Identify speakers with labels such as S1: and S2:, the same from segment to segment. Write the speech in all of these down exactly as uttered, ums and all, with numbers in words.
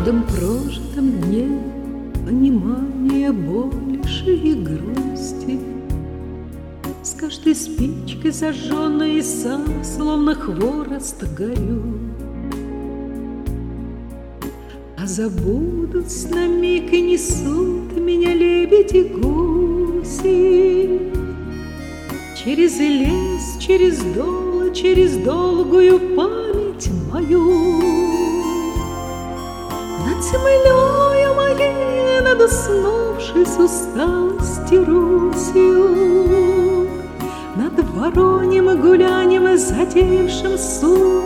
S1: каждом прожитом дне понимание больше и грусти. С каждой спичкой зажженной сам, словно хворост, горю. А забудутся на миг и несут меня лебеди гуси. Через лес, через дол, через долгую память мою. Над землею моей, над уснувшей с усталости Русью, над вороньим гуляньем, затеявшим суд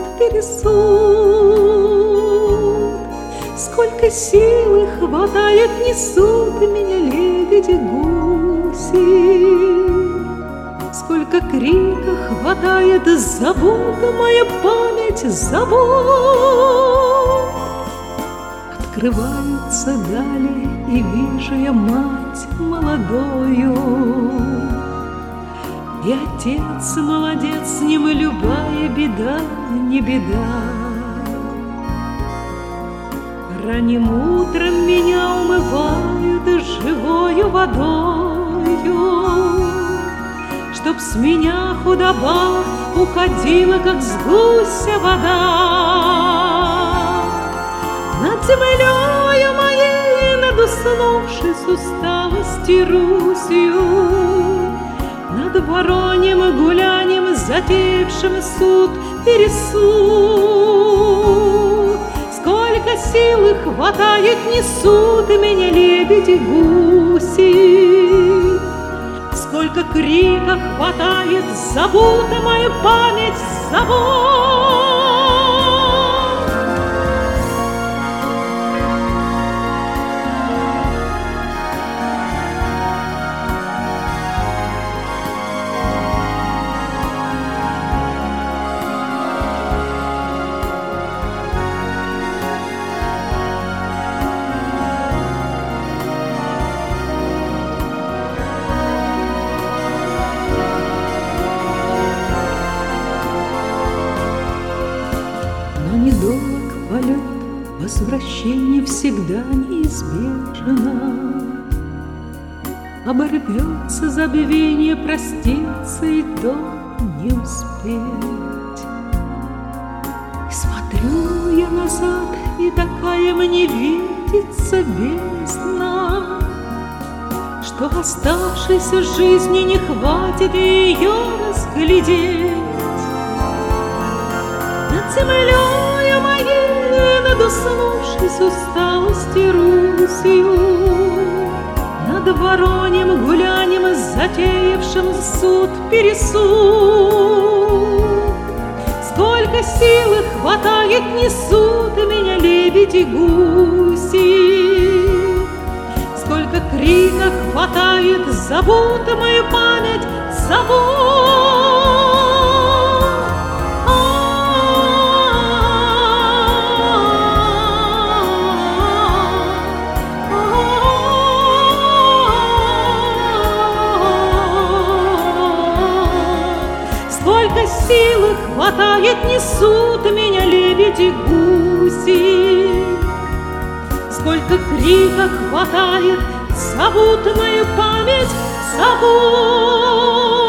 S1: пересуд. Сколько силы хватает, несут меня лебеди гуси. Сколько крика хватает, зовут моя память, зовут. Открываются дали, и вижу я мать молодою. И отец молодец, с ним и любая беда не беда. Ранним утром меня умывают живою водою, чтоб с меня худоба уходила, как с гуся вода. Над землею моей, над уснувшей с усталости Русью, над вороньим гуляньем, затеявшим суд пересуд. Сколько силы хватает, несут меня лебеди гуси. Сколько крика хватает, зовут мою память, зовут. Недолг полет, возвращение всегда неизбежно. Оборвется забвение, проститься и то не успеть. И смотрю я назад, и такая мне видится бездна, что оставшейся жизни не хватит ее разглядеть. Над землею моей, над уснувшей с усталости Русью, над вороньим гуляньем, затеявшим суд пересуд. Сколько силы хватает, несут меня лебеди гуси. Сколько крика хватает, зовут мою память, зовут. Сколько силы хватает, несут меня лебеди гуси. Сколько крика хватает, зовут мою память, зовут.